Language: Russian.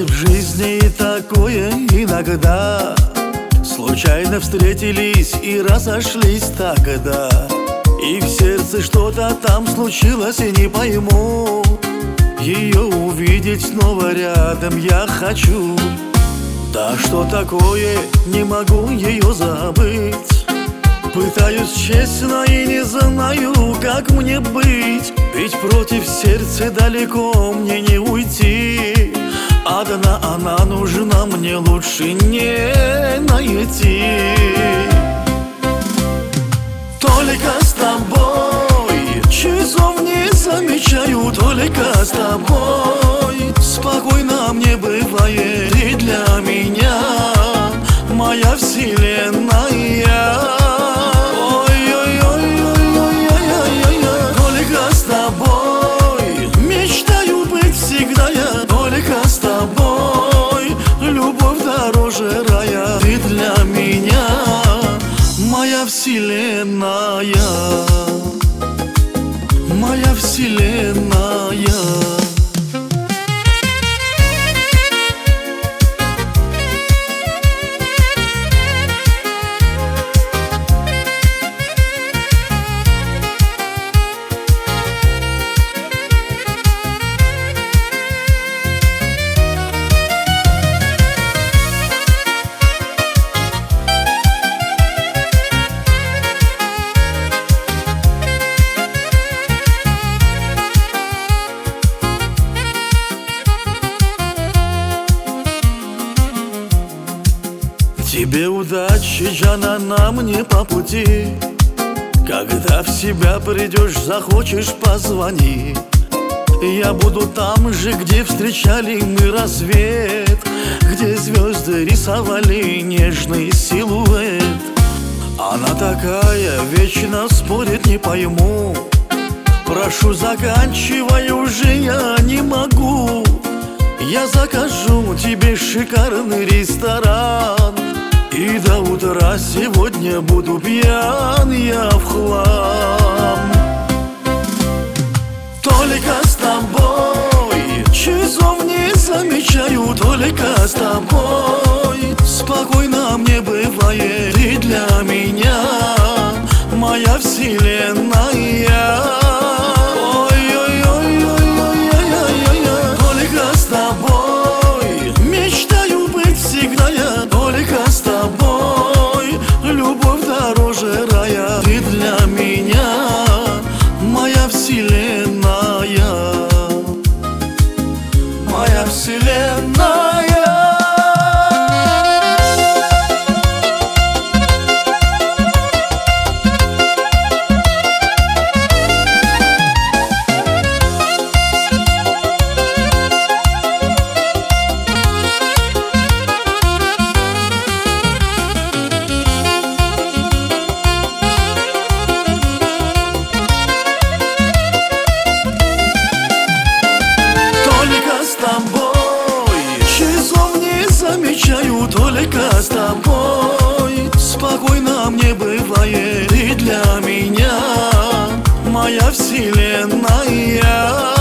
Бывает в жизни и такое иногда. Случайно встретились и разошлись тогда, и в сердце что-то там случилось, и не пойму. Ее увидеть снова рядом я хочу. Да что такое, не могу ее забыть. Пытаюсь честно и не знаю, как мне быть. Ведь против сердца далеко мне не уйти. Одна она нужна мне, лучше не найти. Только с тобой часов не замечаю, только с тобой спокойно мне бывает. И для меня моя вселенная. Только с тобой мечтаю быть всегда я. Только с тобой любовь дороже рая. Ты для меня моя вселенная, моя вселенная. Тебе удачи, Джана, на мне по пути. Когда в себя придешь, захочешь, позвони. Я буду там же, где встречали мы рассвет, где звезды рисовали нежный силуэт. Она такая, вечно спорит, не пойму. Прошу, заканчивай уже, я не могу. Я закажу тебе шикарный ресторан, и до утра сегодня буду пьян я в хлам. Только с тобой часов не замечаю, только с тобой спокойно мне бывает. И для меня моя вселенная. Только с тобой мечтаю быть всегда я. Только с тобой любовь дороже рая. Ты для меня моя вселенная, моя вселенная. Часов не замечаю, только с тобой спокойно мне бывает. И для меня моя вселенная.